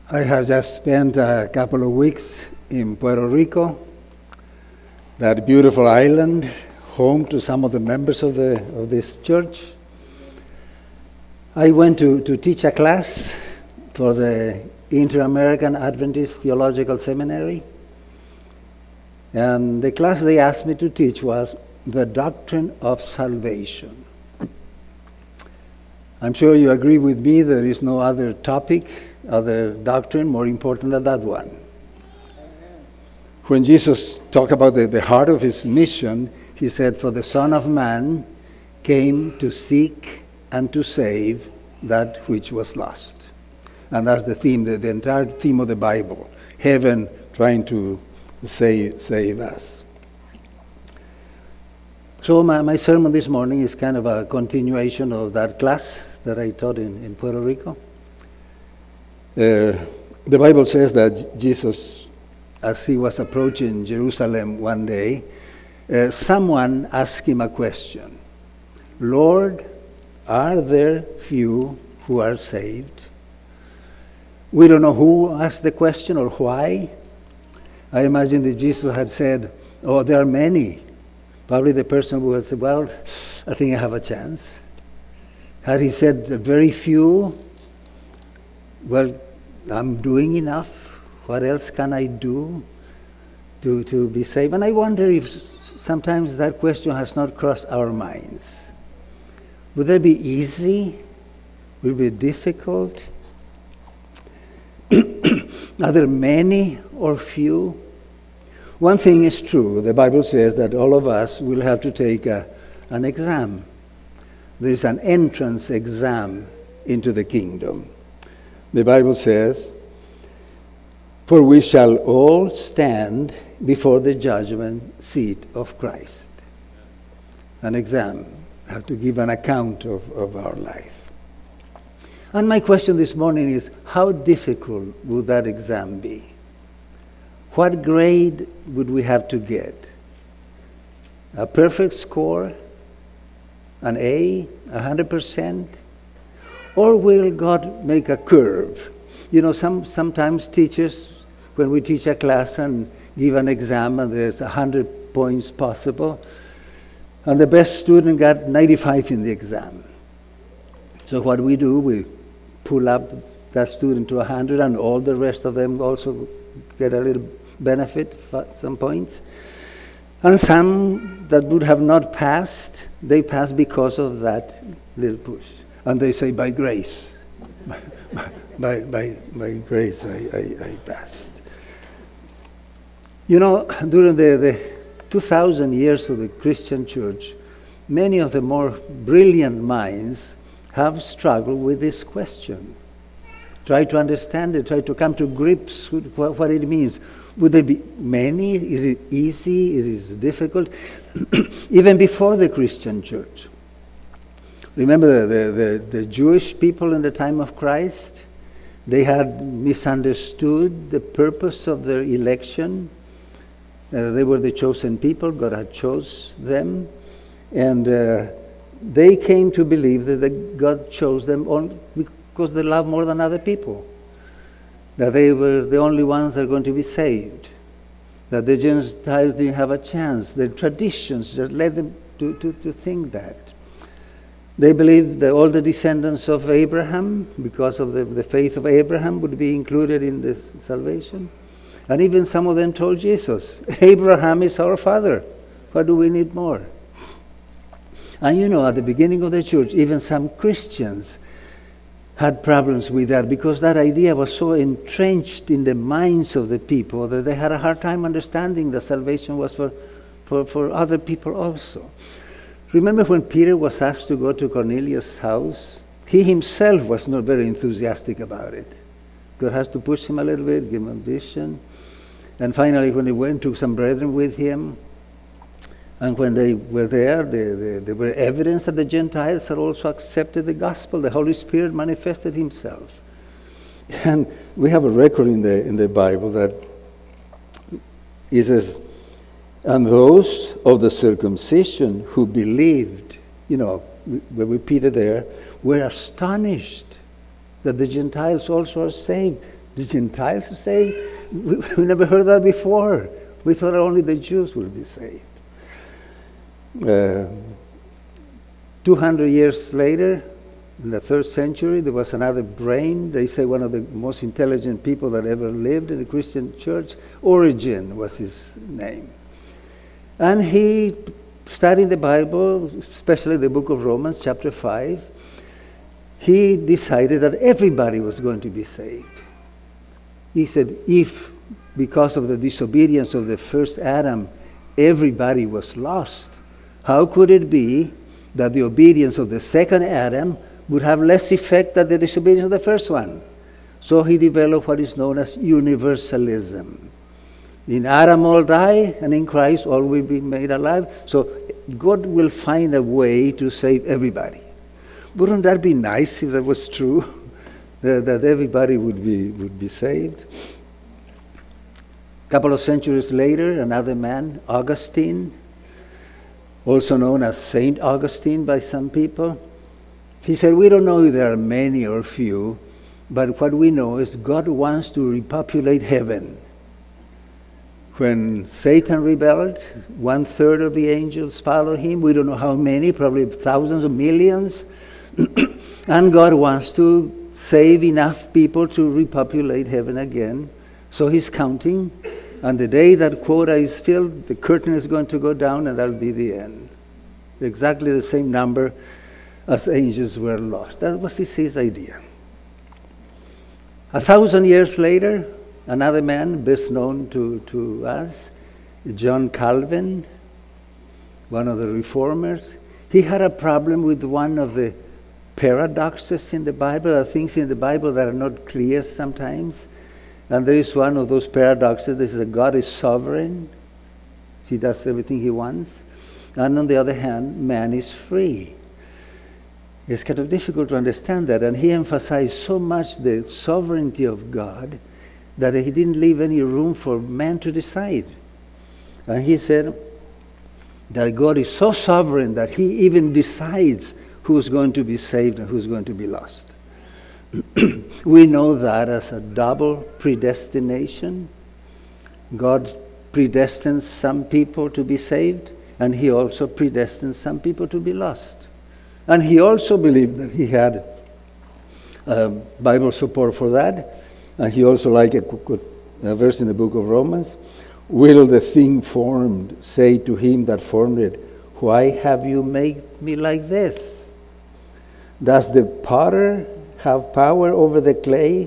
I have just spent a couple of weeks in Puerto Rico, that beautiful island, home to some of the members of this church. I went to teach a class for the Inter-American Adventist Theological Seminary, and the class they asked me to teach was the doctrine of salvation. I'm sure you agree with me there is no other topic, other doctrine more important than that one. When Jesus talked about the heart of his mission, he said, "For the Son of Man came to seek and to save that which was lost." And that's the theme, the entire theme of the Bible, heaven trying to save us. So my sermon this morning is kind of a continuation of that class that I taught in Puerto Rico. The Bible says that Jesus, as he was approaching Jerusalem one day, someone asked him a question. "Lord, are there few who are saved?" We don't know who asked the question or why. I imagine that Jesus had said, "Oh, there are many." Probably the person who had said, "Well, I think I have a chance." Had he said very few, "Well, I'm doing enough. What else can I do to be saved?" And I wonder if sometimes that question has not crossed our minds. Would that be easy? Would it be difficult? Are there many or few? One thing is true. The Bible says that all of us will have to take an exam. There is an entrance exam into the kingdom. The Bible says, "For we shall all stand before the judgment seat of Christ." An exam. We have to give an account of our life. And my question this morning is, how difficult would that exam be? What grade would we have to get? A perfect score? An A? 100%? Or will God make a curve? You know, sometimes teachers, when we teach a class and give an exam and there's 100 points possible, and the best student got 95 in the exam. So what we do, we pull up that student to 100 and all the rest of them also get a little benefit, some points. And some that would have not passed, they pass because of that little push. And they say, by grace. by grace I passed. You know, during the 2,000 years of the Christian church, many of the more brilliant minds have struggled with this question. Try to understand it, try to come to grips with what it means. Would there be many? Is it easy? Is it difficult? Even before the Christian church. Remember the Jewish people in the time of Christ? They had misunderstood the purpose of their election. They were the chosen people. God had chose them. And they came to believe that God chose them only because they loved more than other people. That they were the only ones that are going to be saved. That the Gentiles didn't have a chance. The traditions just led them to think that. They believed that all the descendants of Abraham, because of the faith of Abraham, would be included in this salvation. And even some of them told Jesus, "Abraham is our father. What do we need more?" And you know, at the beginning of the church, even some Christians had problems with that because that idea was so entrenched in the minds of the people that they had a hard time understanding that salvation was for other people also. Remember when Peter was asked to go to Cornelius' house? He himself was not very enthusiastic about it. God has to push him a little bit, give him a vision. And finally, when he went, took some brethren with him. And when they were there, there were evidence that the Gentiles had also accepted the gospel. The Holy Spirit manifested himself. And we have a record in the Bible that it says, "And those of the circumcision who believed," you know, we repeated there, "were astonished that the Gentiles also are saved." The Gentiles are saved? We never heard that before. We thought only the Jews would be saved. 200 years later, in the 3rd century, there was another brain. They say one of the most intelligent people that ever lived in the Christian church. Origen was his name. And he, studying the Bible, especially the book of Romans, chapter 5, he decided that everybody was going to be saved. He said, if, because of the disobedience of the first Adam, everybody was lost, how could it be that the obedience of the second Adam would have less effect than the disobedience of the first one? So he developed what is known as universalism. In Adam all die, and in Christ all will be made alive. So God will find a way to save everybody. Wouldn't that be nice if that was true? that everybody would be saved? A couple of centuries later, another man, Augustine, also known as Saint Augustine by some people, he said, we don't know if there are many or few, but what we know is God wants to repopulate heaven. When Satan rebelled, 1/3 of the angels followed him. We don't know how many, probably thousands or millions. And God wants to save enough people to repopulate heaven again. So he's counting. And the day that quota is filled, the curtain is going to go down, and that'll be the end. Exactly the same number as angels were lost. That was his idea. 1,000 years later, another man best known to us, John Calvin, one of the reformers, he had a problem with one of the paradoxes in the Bible. There are things in the Bible that are not clear sometimes. And there is one of those paradoxes. This is that God is sovereign. He does everything he wants. And on the other hand, man is free. It's kind of difficult to understand that. And he emphasized so much the sovereignty of God that he didn't leave any room for man to decide. And he said that God is so sovereign that he even decides who's going to be saved and who's going to be lost. We know that as a double predestination. God predestines some people to be saved, and he also predestines some people to be lost. And he also believed that he had Bible support for that. And he also liked a verse in the book of Romans. Will the thing formed say to him that formed it, why have you made me like this? Does the potter have power over the clay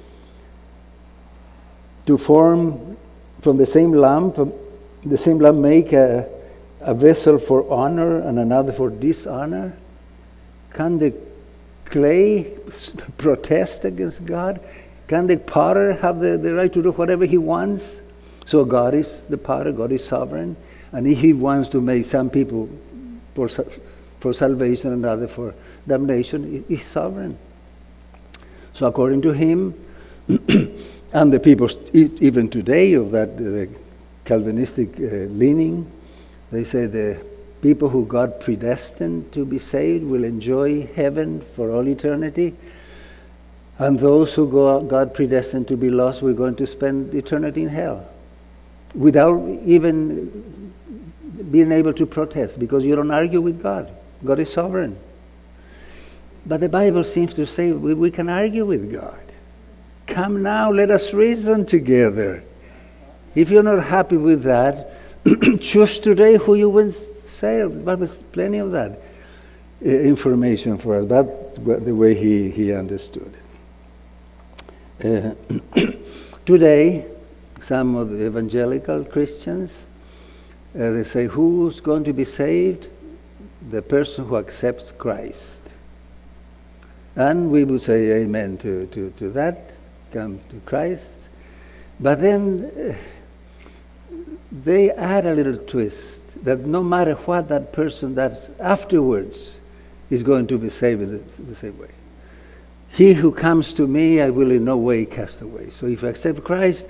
to form from the same lump make a vessel for honor and another for dishonor? Can the clay protest against God? Can the potter have the right to do whatever he wants? So God is the potter, God is sovereign, and if he wants to make some people for salvation and others for damnation, he's sovereign. So according to him, and the people even today of that Calvinistic leaning, they say the people who God predestined to be saved will enjoy heaven for all eternity. And those who God predestined to be lost, we're going to spend eternity in hell without even being able to protest, because you don't argue with God. God is sovereign. But the Bible seems to say we can argue with God. Come now, let us reason together. If you're not happy with that, choose today who you will serve. The Bible has plenty of that information for us. That's the way he understood it. Today, some of the evangelical Christians, they say, who's going to be saved? The person who accepts Christ. And we would say amen to that, come to Christ. But then they add a little twist, that no matter what that person does afterwards is going to be saved the same way. He who comes to me, I will in no way cast away. So if you accept Christ,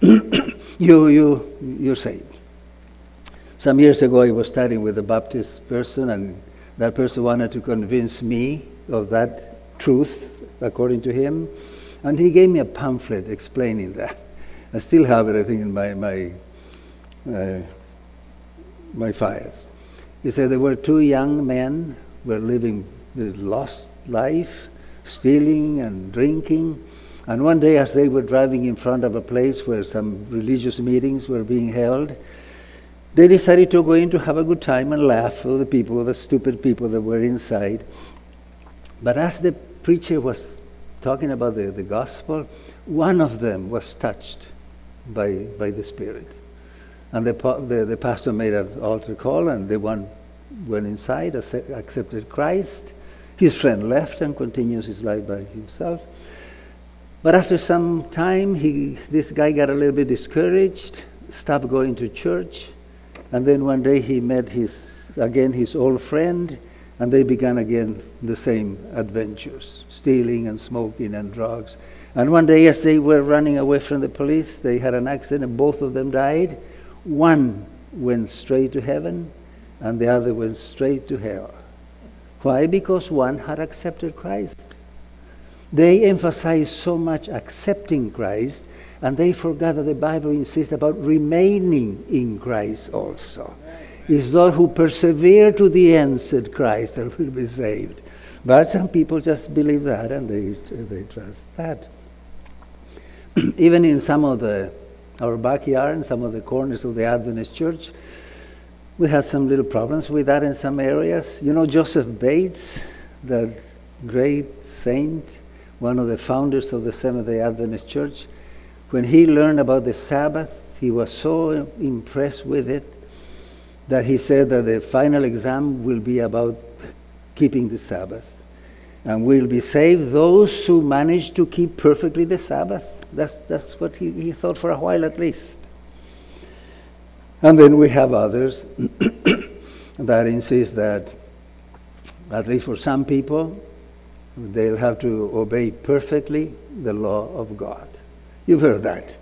you're saved. Some years ago, I was studying with a Baptist person, and that person wanted to convince me of that truth, according to him. And he gave me a pamphlet explaining that. I still have it, I think, in my files. He said there were two young men were living the lost life, stealing and drinking. And one day, as they were driving in front of a place where some religious meetings were being held, they decided to go in to have a good time and laugh with the people, the stupid people that were inside. But as the preacher was talking about the gospel, one of them was touched by the Spirit. And the pastor made an altar call, and the one went inside, accepted Christ. His friend left and continues his life by himself. But after some time, this guy got a little bit discouraged, stopped going to church, and then one day he met his old friend, and they began again the same adventures, stealing and smoking and drugs. And one day, as they were running away from the police, they had an accident, and both of them died. One went straight to heaven, and the other went straight to hell. Why? Because one had accepted Christ. They emphasized so much accepting Christ, and they forgot that the Bible insists about remaining in Christ also. It's those who persevere to the end, said Christ, that will be saved. But some people just believe that, and they trust that. Even in some of our backyard and some of the corners of the Adventist church, we had some little problems with that in some areas. You know Joseph Bates, that great saint, one of the founders of the Seventh-day Adventist Church? When he learned about the Sabbath, he was so impressed with it that he said that the final exam will be about keeping the Sabbath. And will be saved those who manage to keep perfectly the Sabbath. That's what he thought for a while at least. And then we have others that insist that, at least for some people, they'll have to obey perfectly the law of God. You've heard that.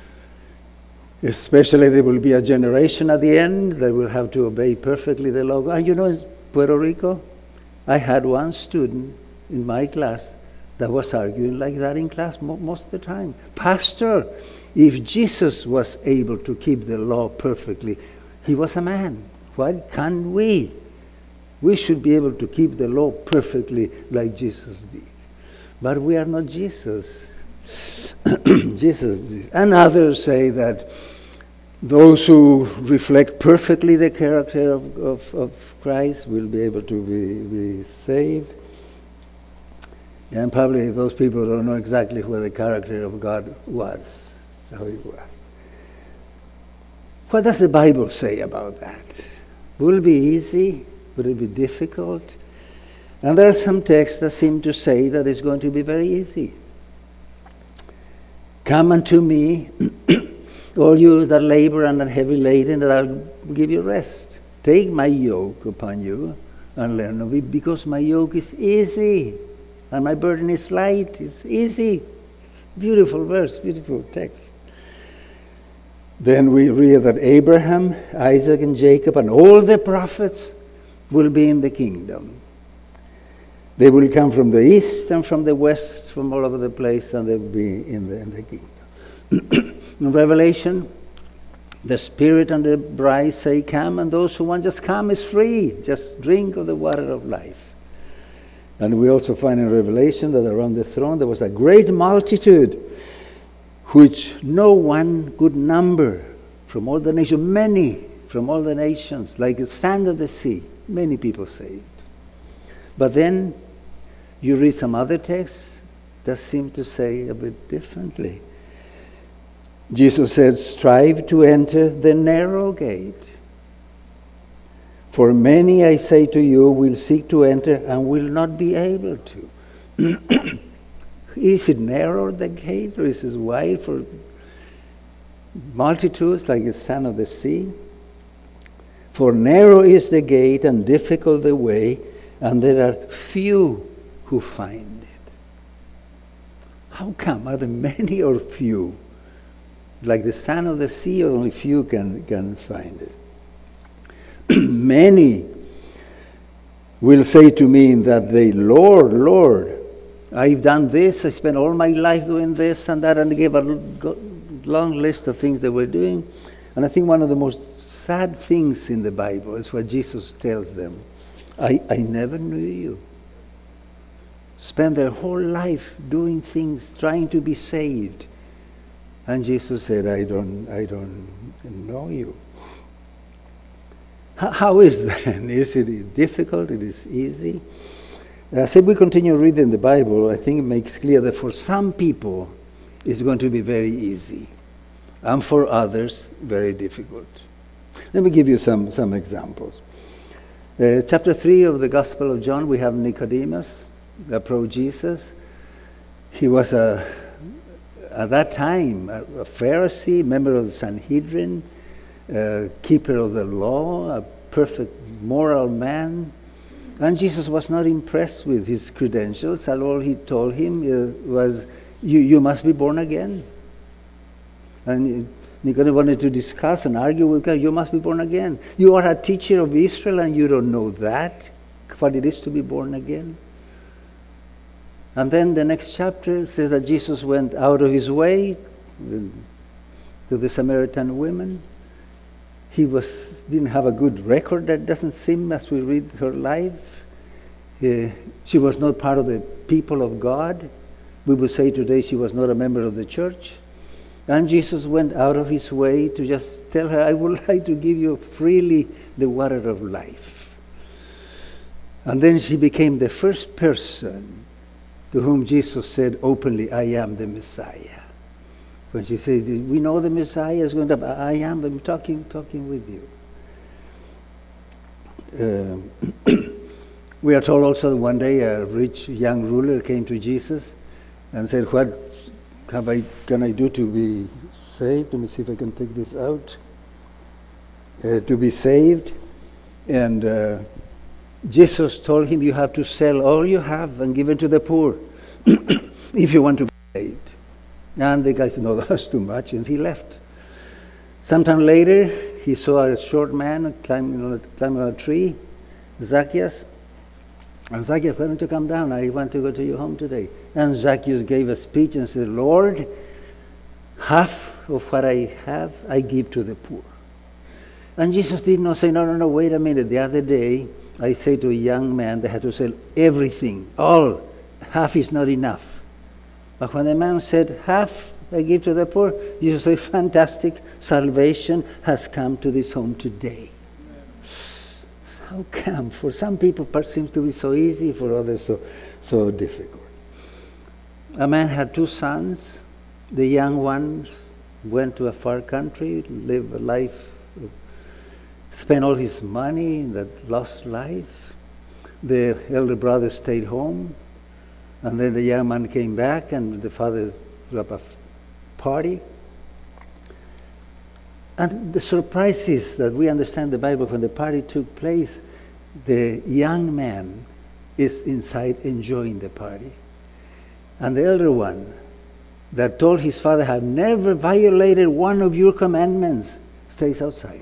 Especially there will be a generation at the end that will have to obey perfectly the law of God. And you know, in Puerto Rico, I had one student in my class that was arguing like that in class most of the time. Pastor, if Jesus was able to keep the law perfectly, he was a man. Why can't we? We should be able to keep the law perfectly like Jesus did. But we are not Jesus. Jesus did. And others say that those who reflect perfectly the character of Christ will be able to be saved. And probably those people don't know exactly where the character of God was, how it was. What does the Bible say about that? Will it be easy? Would it be difficult? And there are some texts that seem to say that it's going to be very easy. Come unto me, all you that labor and are heavy laden, that I'll give you rest. Take my yoke upon you and learn of it, because my yoke is easy and my burden is light. It's easy. Beautiful verse, beautiful text. Then we read that Abraham, Isaac, and Jacob, and all the prophets will be in the kingdom. They will come from the east and from the west, from all over the place, and they'll be in the kingdom. In Revelation, the Spirit and the bride say, come, and those who want just come is free. Just drink of the water of life. And we also find in Revelation that around the throne there was a great multitude, which no one could number, from all the nations, many from all the nations, like the sand of the sea, many people saved. But then you read some other texts that seem to say a bit differently. Jesus said, strive to enter the narrow gate. For many, I say to you, will seek to enter and will not be able to. Is it narrow, the gate, or is it wide for multitudes like the sand of the sea? For narrow is the gate and difficult the way, and there are few who find it. How come? Are there many or few? Like the sand of the sea, only few can find it. Many will say to me in that day, Lord, Lord, I've done this, I spent all my life doing this and that, and they gave a long list of things they were doing. And I think one of the most sad things in the Bible is what Jesus tells them. I never knew you. Spend their whole life doing things, trying to be saved. And Jesus said, I don't know you. How is that? Is it difficult? It is easy? As we continue reading the Bible, I think it makes clear that for some people, it's going to be very easy. And for others, very difficult. Let me give you some examples. Chapter 3 of the Gospel of John, we have Nicodemus approach Jesus. He was, at that time, a Pharisee, member of the Sanhedrin, keeper of the law, a perfect moral man. And Jesus was not impressed with his credentials, and all he told him was, you must be born again. And Nicodemus wanted to discuss and argue with God, you must be born again. You are a teacher of Israel and you don't know that, what it is to be born again. And then the next chapter says that Jesus went out of his way to the Samaritan woman. He didn't have a good record, that doesn't seem, as we read her life. She was not part of the people of God. We would say today she was not a member of the church. And Jesus went out of his way to just tell her, I would like to give you freely the water of life. And then she became the first person to whom Jesus said openly, I am the Messiah. When she says, we know the Messiah is going to, I am, I'm talking with you. We are told also that one day a rich young ruler came to Jesus and said, what can I do to be saved? Let me see if I can take this out. To be saved. And Jesus told him, you have to sell all you have and give it to the poor if you want to be saved. And the guy said, no, that's too much, and he left. Sometime later, he saw a short man climbing on a tree, Zacchaeus. And Zacchaeus, why don't you come down? I want to go to your home today. And Zacchaeus gave a speech and said, Lord, half of what I have, I give to the poor. And Jesus did not say, no, wait a minute. The other day, I said to a young man, they had to sell everything, all. Half is not enough. But when the man said, half I give to the poor, Jesus said, fantastic, salvation has come to this home today. How come? For some people, it seems to be so easy, for others, so difficult. A man had 2 sons. The young ones went to a far country, lived a life, spent all his money in that lost life. The elder brother stayed home, and then the young man came back, and the father threw up a party. And the surprise is that we understand the Bible, when the party took place, the young man is inside enjoying the party. And the elder one that told his father, I have never violated one of your commandments, stays outside.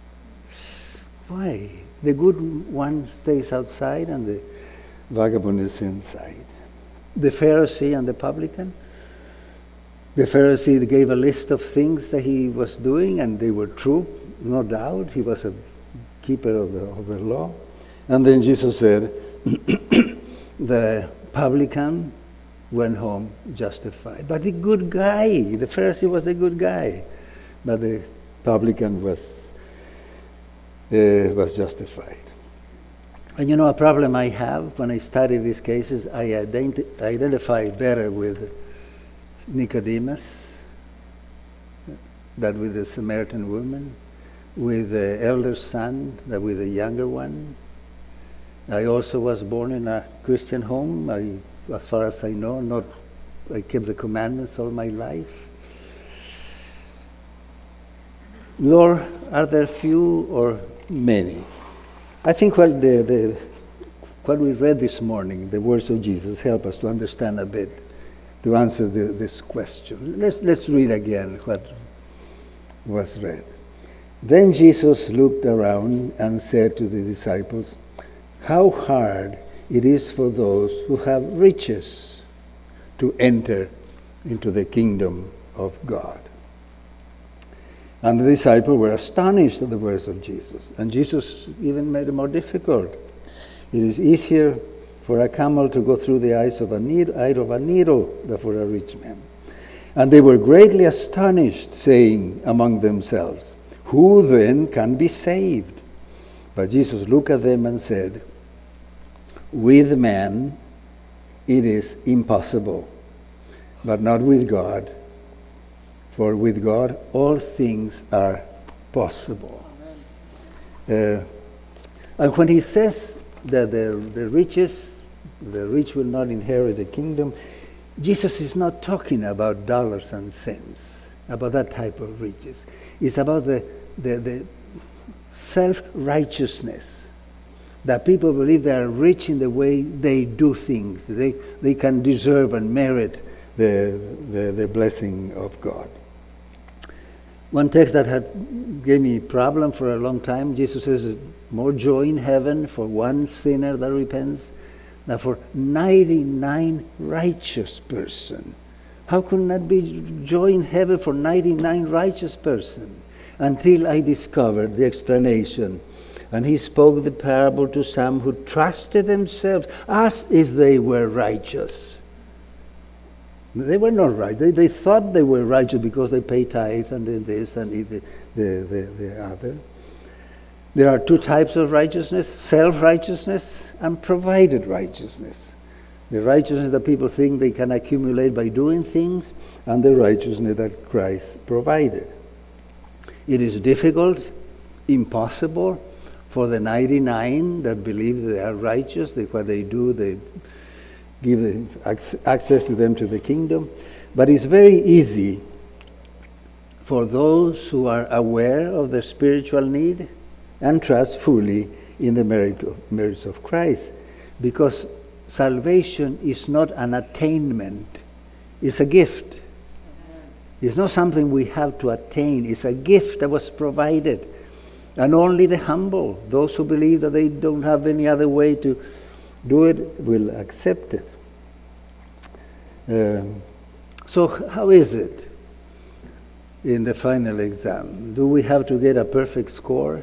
Why? The good one stays outside and the vagabond is inside. The Pharisee and the publican. The Pharisee gave a list of things that he was doing, and they were true, no doubt. He was a keeper of the law. And then Jesus said, the publican went home justified. But the good guy, the Pharisee was the good guy, but the publican was justified. And you know, a problem I have when I study these cases, I identify better with Nicodemus than with the Samaritan woman, with the elder son than with the younger one. I also was born in a Christian home. As far as I know, I kept the commandments all my life. Lord, are there few or many? I think what we read this morning, the words of Jesus, help us to understand a bit, to answer this question. Let's read again what was read. Then Jesus looked around and said to the disciples, how hard it is for those who have riches to enter into the kingdom of God. And the disciples were astonished at the words of Jesus. And Jesus even made it more difficult. It is easier for a camel to go through the eye of a needle than for a rich man. And they were greatly astonished, saying among themselves, "Who then can be saved?" But Jesus looked at them and said, "With man it is impossible, but not with God. For with God all things are possible." And when he says that the rich will not inherit the kingdom, Jesus is not talking about dollars and cents, about that type of riches. It's about the self-righteousness, that people believe they are rich in the way they do things. They can deserve and merit the blessing of God. One text that gave me problem for a long time, Jesus says, more joy in heaven for one sinner that repents than for 99 righteous person. How could that be joy in heaven for 99 righteous person? Until I discovered the explanation. And he spoke the parable to some who trusted themselves as if they were righteous. They were not right. They thought they were righteous because they pay tithe and then this and the other. There are two types of righteousness: self-righteousness and provided righteousness. The righteousness that people think they can accumulate by doing things, and the righteousness that Christ provided. It is difficult, impossible, for the 99 that believe they are righteous, what they do, they give access to them to the kingdom. But it's very easy for those who are aware of their spiritual need and trust fully in the merits of Christ. Because salvation is not an attainment, it's a gift. It's not something we have to attain, it's a gift that was provided. And only the humble, those who believe that they don't have any other way to do it, will accept it. So how is it in the final exam? Do we have to get a perfect score,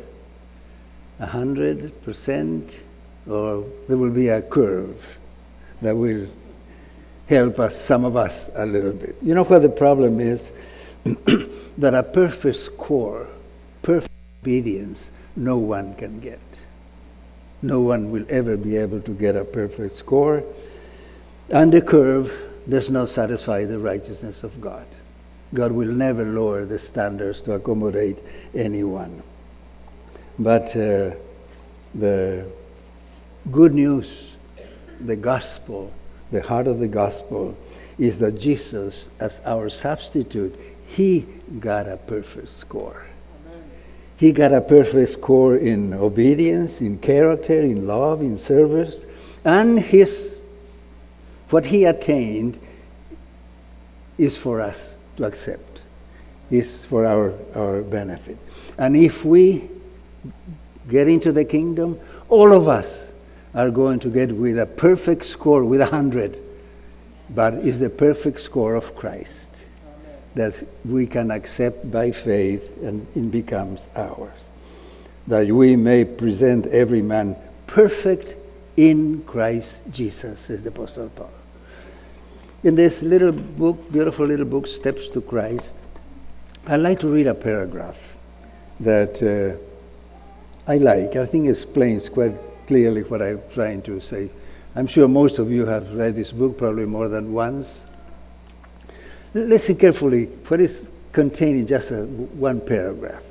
100%, or there will be a curve that will help us, some of us, a little bit? You know what the problem is? That a perfect score, perfect obedience, no one can get. No one will ever be able to get a perfect score. And the curve does not satisfy the righteousness of God. God will never lower the standards to accommodate anyone. But the good news, the gospel, the heart of the gospel, is that Jesus, as our substitute, he got a perfect score. He got a perfect score in obedience, in character, in love, in service, and what he attained is for us to accept, is for our benefit. And if we get into the kingdom, all of us are going to get with a perfect score, with 100, but it's the perfect score of Christ that we can accept by faith, and it becomes ours. That we may present every man perfect in Christ Jesus, says the Apostle Paul. In this little book, beautiful little book, Steps to Christ, I'd like to read a paragraph that I like. I think it explains quite clearly what I'm trying to say. I'm sure most of you have read this book probably more than once. Listen carefully what is contained in just one paragraph.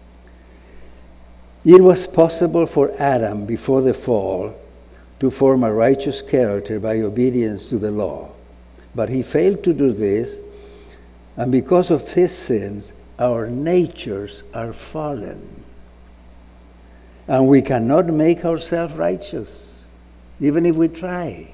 It was possible for Adam before the fall to form a righteous character by obedience to the law. But he failed to do this, and because of his sins, our natures are fallen. And we cannot make ourselves righteous, even if we try.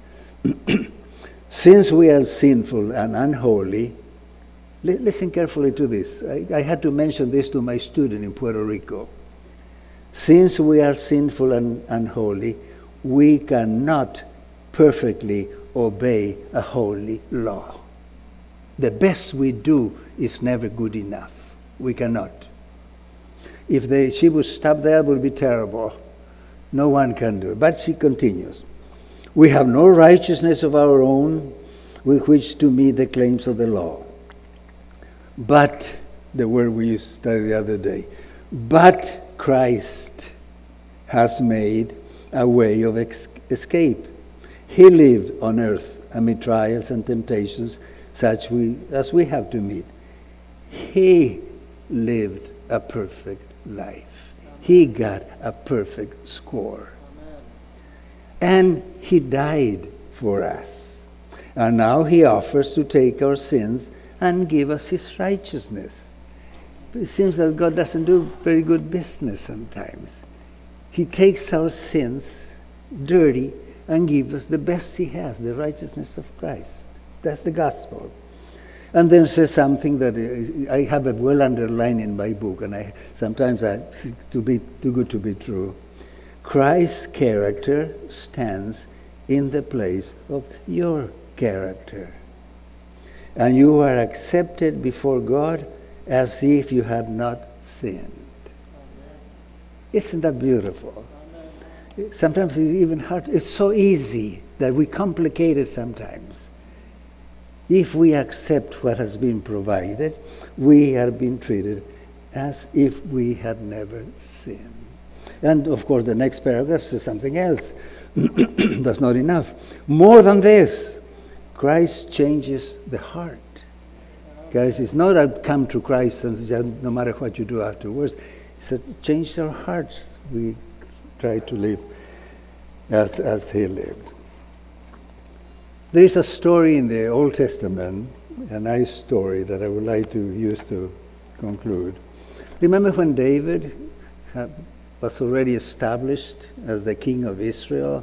Since we are sinful and unholy, listen carefully to this. I had to mention this to my student in Puerto Rico. Since we are sinful and unholy, we cannot perfectly obey a holy law. The best we do is never good enough. We cannot. If she would stop there, it would be terrible. No one can do it. But she continues. We have no righteousness of our own with which to meet the claims of the law. But, the word we studied the other day, but Christ has made a way of escape. He lived on earth amid trials and temptations such as we have to meet. He lived a perfect life. He got a perfect score. And he died for us. And now he offers to take our sins and give us his righteousness. It seems that God doesn't do very good business sometimes. He takes our sins, dirty, and gives us the best he has, the righteousness of Christ. That's the gospel. And then says something that I have it well underlined in my book, and sometimes to be too good to be true. Christ's character stands in the place of your character. And you are accepted before God as if you had not sinned. Isn't that beautiful? Sometimes it's even hard. It's so easy that we complicate it sometimes. If we accept what has been provided, we are being treated as if we had never sinned. And of course the next paragraph says something else. That's not enough. More than this, Christ changes the heart. Guys, it's not I come to Christ and just, no matter what you do afterwards. It's that change our hearts. We try to live as he lived. There is a story in the Old Testament, a nice story that I would like to use to conclude. Remember when David was already established as the king of Israel?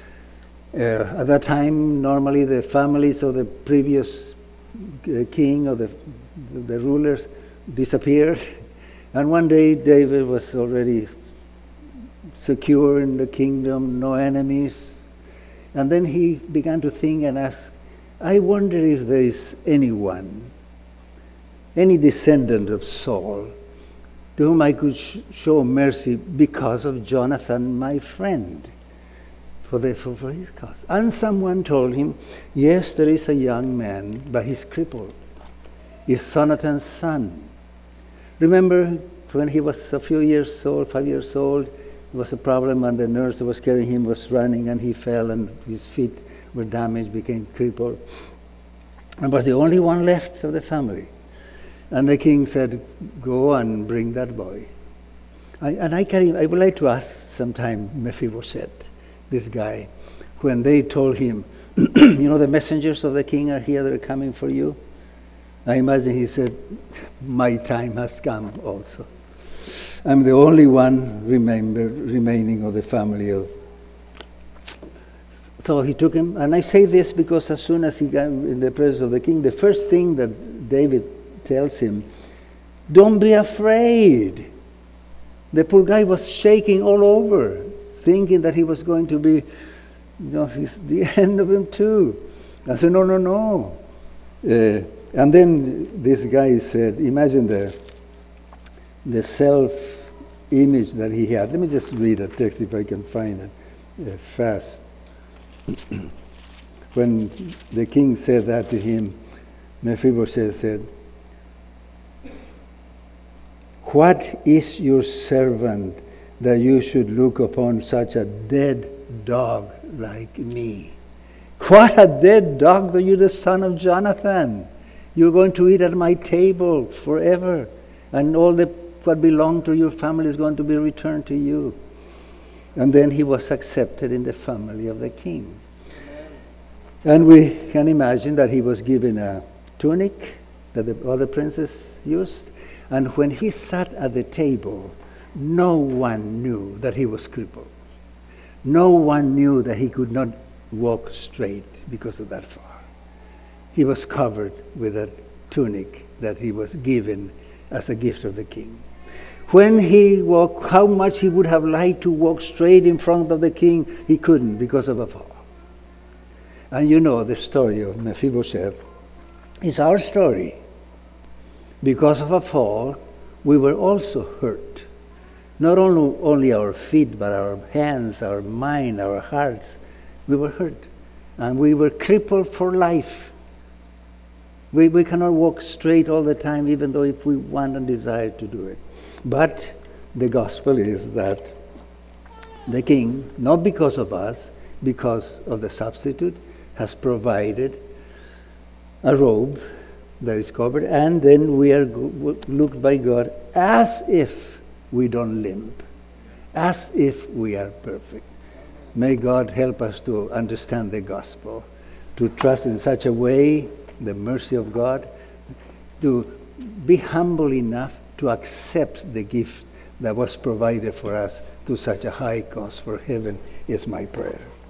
At that time, normally the families of the previous king or the rulers disappeared. And one day David was already secure in the kingdom, no enemies. And then he began to think and ask, I wonder if there is anyone, any descendant of Saul, to whom I could show mercy because of Jonathan, my friend, for his cause. And someone told him, yes, there is a young man, but he's crippled. He's Jonathan's son. Remember when he was a few years old, 5 years old, there was a problem and the nurse that was carrying him was running and he fell and his feet were damaged, became crippled. And was the only one left of the family. And the king said, go and bring that boy. I would like to ask sometime Mephibosheth, this guy, when they told him, you know, the messengers of the king are here, they're coming for you. I imagine he said, my time has come also. I'm the only one remaining of the family of. So he took him, and I say this because as soon as he got in the presence of the king, the first thing that David tells him, don't be afraid. The poor guy was shaking all over, thinking that he was going to be, the end of him too. I said, no. And then this guy said, imagine the self-image that he had. Let me just read a text if I can find it fast. When the king said that to him, Mephibosheth said, what is your servant that you should look upon such a dead dog like me? What a dead dog that you're the son of Jonathan. You're going to eat at my table forever. And all what belonged to your family is going to be returned to you. And then he was accepted in the family of the king. And we can imagine that he was given a tunic that the other princes used. And when he sat at the table, no one knew that he was crippled. No one knew that he could not walk straight because of that fall. He was covered with a tunic that he was given as a gift of the king. When he walked, how much he would have liked to walk straight in front of the king, he couldn't because of a fall. And you know the story of Mephibosheth. It's our story. Because of a fall, we were also hurt. Not only our feet, but our hands, our mind, our hearts. We were hurt. And we were crippled for life. We cannot walk straight all the time, even though if we want and desire to do it. But the gospel is that the King, not because of us, because of the substitute, has provided a robe that is covered, and then we are looked by God as if we don't limp, as if we are perfect. May God help us to understand the gospel, to trust in such a way the mercy of God, to be humble enough to accept the gift that was provided for us to such a high cost for heaven is my prayer.